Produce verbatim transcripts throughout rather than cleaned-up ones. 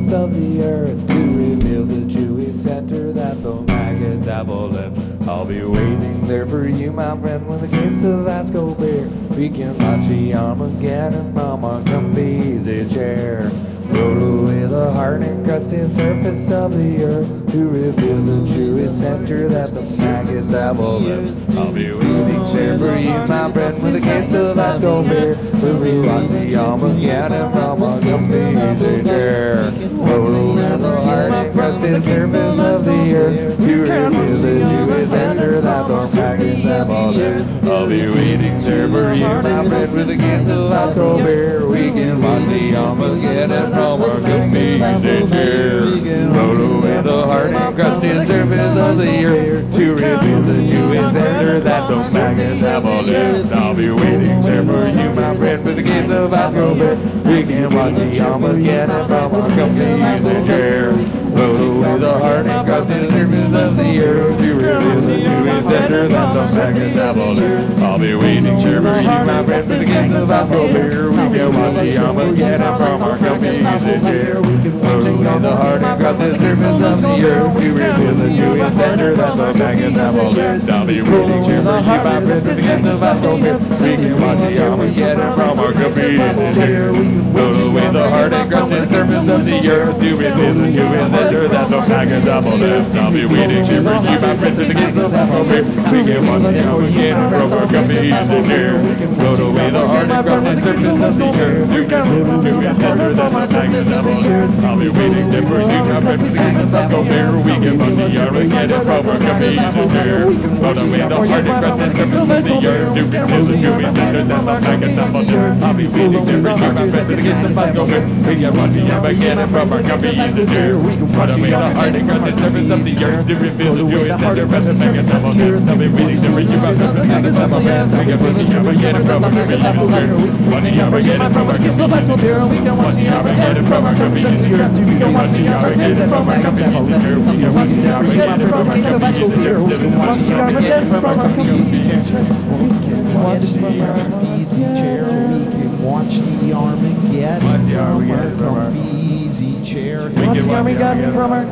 surface of the earth to reveal the Jewish center that the maggots have all left. I'll be waiting there for you, my friend, with a case of Vasco beer. We can watch the Armageddon from our comfy easy chair. Roll away the hard and crusty surface of the earth to reveal the Jewish center that the maggots have all left. I'll be waiting there for you, my friend, with a case of Vasco beer. So we watch the Armageddon from our comfy easy chair. Roll away the hard and crusty surface of the earth to reveal the Jewish center that the maggots have all left. I'll be waiting there for you, my friend, with a case of Vasco beer. We can watch the Armageddon from our comfy easy chair. Roll away the hard and crusty surface of the earth to reveal the Jewish center that the maggots have all left. I'll be waiting there for you, my friend, with a case of Vasco beer. We can watch the Armageddon from our comfy easy chair. Roll away the hard and crusty surface of the earth to reveal the Jewish center that the maggots have all left. I'll be waiting there for you, my friend, with a case of Vasco beer. We can watch the Armageddon from our comfy easy chair. Roll away the hard and crusty surface of the earth to reveal the Jewish center that the maggots have all left. I'll be waiting there for you, my friend, with a case of Vasco beer. We can watch the Armageddon from our comfy easy chair. Roll away the hard and crusty surface of the earth to reveal the Jewish center that the maggots have all left. I'll be waiting here for you, my friend, with a case of Vasco beer. We can watch the Armageddon from our comfy easy chair. Roll away the hard and crusty surface of the earth to reveal the Jewish center that the maggots have all left. I'll be waiting there for you, my friend, with a case of Vasco beer. We can watch the Armageddon from our comfy easy chair. Roll away the hard and crusty surface of the earth to reveal the Jewish center that the maggots have all left. I'll be waiting there for you, my friend, with a case of Vasco beer. We can watch the Armageddon from our comfy easy chair. Roll away the hard and crusty surface of the earth to reveal the Jewish center that the maggots have all left. I'll be waiting there for you, my friend, with a case of Vasco beer. We can watch the Armageddon from our comfy easy chair. Watch the Armageddon from our comfy easy chair. We can watch the Armageddon from our comfy easy chair. We can watch the Armageddon from our comfy easy chair. We can watch the Armageddon from our comfy easy chair. We can watch the Armageddon from our comfy easy chair. We can watch the easy chair. We can watch the Armageddon from our comfy easy chair. Watch the Armageddon from our.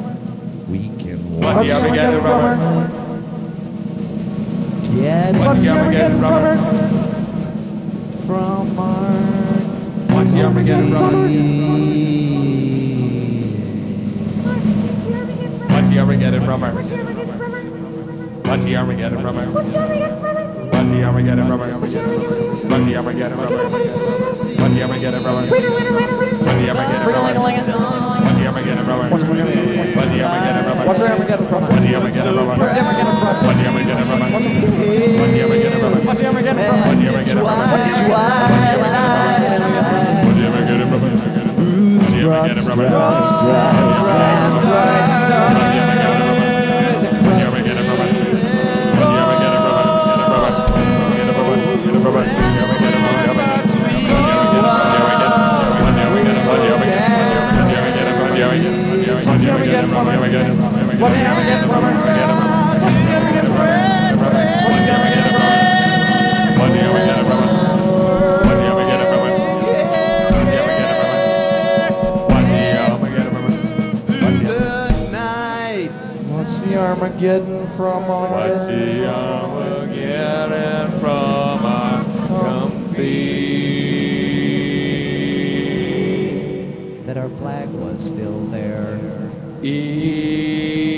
We can Watch the Armageddon from our. Watch the Armageddon from our. From our. Watch the Armageddon from our. Watch the Armageddon from our. Watch the Armageddon from our. Watch the Armageddon from our. Watch the Armageddon from our. Watch the Armageddon from our. Watch the Armageddon from our. Watch the Armageddon from our. Watch the Armageddon from our. Watch the Armageddon from our. What's the Armageddon from? Watch the Armageddon from our. What's the Armageddon from? Watch the Armageddon from our. Watch the Armageddon from our. What's the Armageddon from? Watch the Armageddon from our. Watch the Armageddon from our. Watch the Armageddon from Armageddon from our. Watch the Armageddon from our comfy. That our flag was still there. E